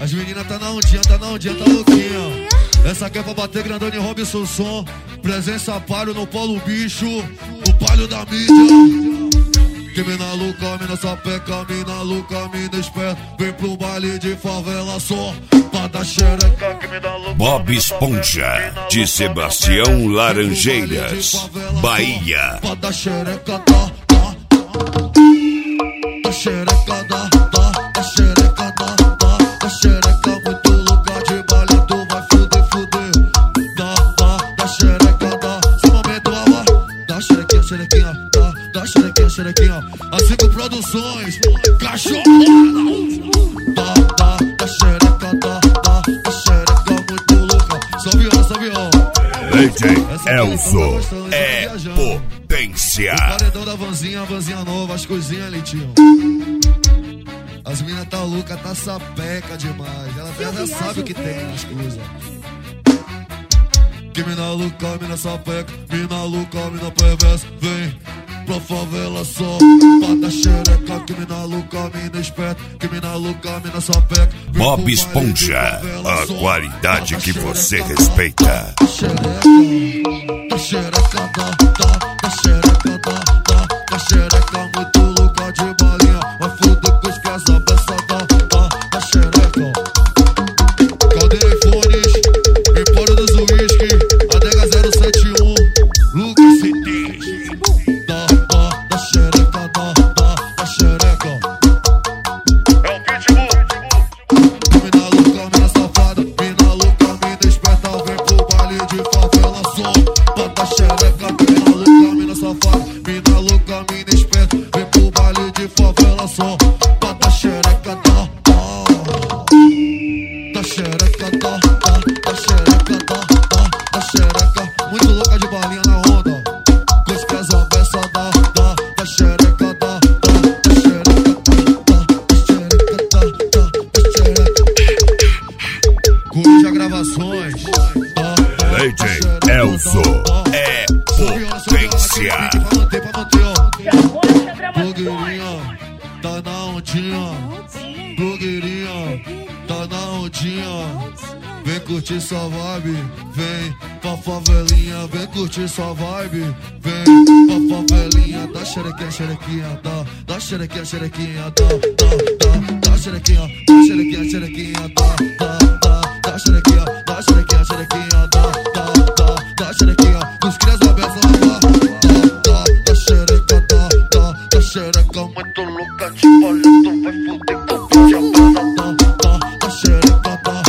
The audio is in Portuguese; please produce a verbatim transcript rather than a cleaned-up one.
As meninas tá na ondinha, tá na ondinha, tá louquinha. Essa aqui é pra bater grandão em Robson Som. Presença palio no Paulo Bicho, o palio da mídia. Que mina louca, mina sapeca, mina louca, mina esperta. Vem pro baile de favela só pra dar xereca. Que mina louca, Bob Esponja, de Sebastião Laranjeiras, Bahia. pra dar xereca, dá, dá. Da xereca, dá, dá. Da xereca, dá, dá. Da xereca, muito lugar de baile, tu vai fuder, fuder. Dá, dá, da xereca, dá. Seu momento, alá. Da xerequinha, xerequinha, dá. Da xerequinha, xerequinha. A cinco produções, cachorrada. Dá, dá, da xereca, dá, dá. Da xereca, muito louca. Só viola, só viola. D J Elzo é potência. O paredão da vanzinha, a vanzinha nova, as coisinhas ali, tio. As minas tá louca, tá sapeca demais. Ela até já sabe o que tem nas coisas. Que mina louca, mina sapeca, mina louca, mina perversa. Vem pra favela só pra dar xereca. Que mina louca, mina esperta. Que mina louca, mina sapeca. Bob Esponja, a qualidade que você respeita. Da xereca, da xereca, dá, dá. Da xereca, dá, dá. Da xereca, muito louca de balinha. Vai fuder com os pés, a beça, dá, dá. Da xereca. Caldeira e fones, Empório dos Whisky, Adega zero sete um, Lucas C D. Dá, dá, da xereca, dá, dá. Da xereca. É o Pitbull. Mina louca, mina safada. Mina louca, mina esperta. Vem pro baile de favela só pra dar xereca. Mina louca, mina safada. Mina louca, mina esperta. Vem pro baile de favela só pra dar xereca, dá, dá. Da xereca, dá, dá. Da xereca, dá, dá. Da xereca, muito louca de balinha na onda. Com os pés a beça, dá, dá. Da xereca, dá, dá. Da xereca, dá, dá. Da xereca, dá, dá. Da xereca. Coruja Gravações, dá, dá. D J Elzo é potência. Pra manter, pra manter, ó. Blogueirinha, tá na ondinha. Blogueirinha, tá na ondinha. Vem curtir sua vibe, vem pra favelinha. Vem curtir sua vibe, vem pra favelinha. Dá xerequinha, xerequinha, dá. Dá xerequinha, xerequinha, dá, dá, dá. Dá xerequinha, dá xerequinha, xerequinha, dá, dá, dá. Dá xerequinha, dá xerequinha, xerequinha, dá, dá, dá. Dá xerequinha, os crias abertos, dá, dá, dá. Dá xereca, dá, dá. Dá xereca, muito louca de palha, tu vai fuder com o bicho, dá, dá, dá. Da xereca, dá.